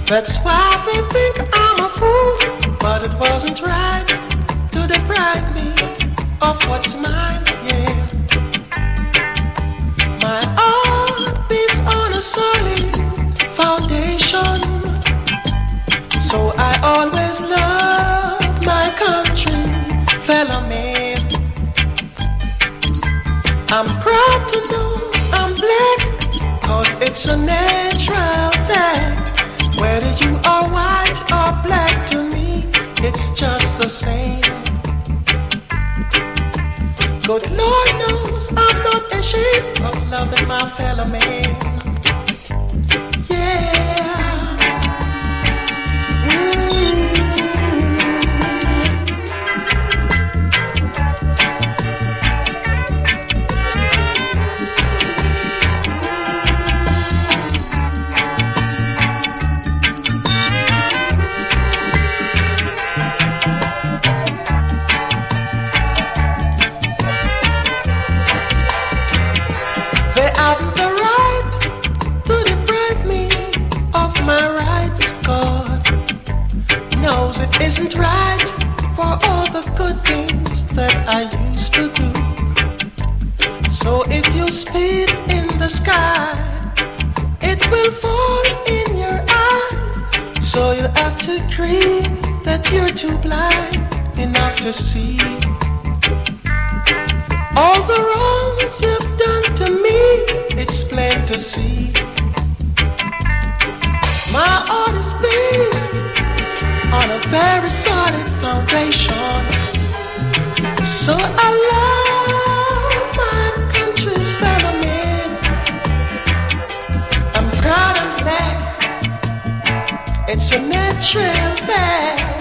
That's why they think I'm a fool, but it wasn't right to deprive me of what's mine, yeah. My art is on a solid foundation, so I always love my country, fellow man. I'm proud to know I'm black, cause it's a natural fact. Whether you are white or black, to me, it's just the same. Good Lord knows I'm not ashamed of loving my fellow man. Yeah. They haven't the right to deprive me of my rights. God knows it isn't right for all the good things that I used to do. So if you spit in the sky, it will fall in your eyes. So you'll have to agree that you're too blind enough to see all the wrongs you've done to me. It's plain to see. My art is based on a very solid foundation, so I love my country's fellow men. I'm proud and black, it's a natural fact.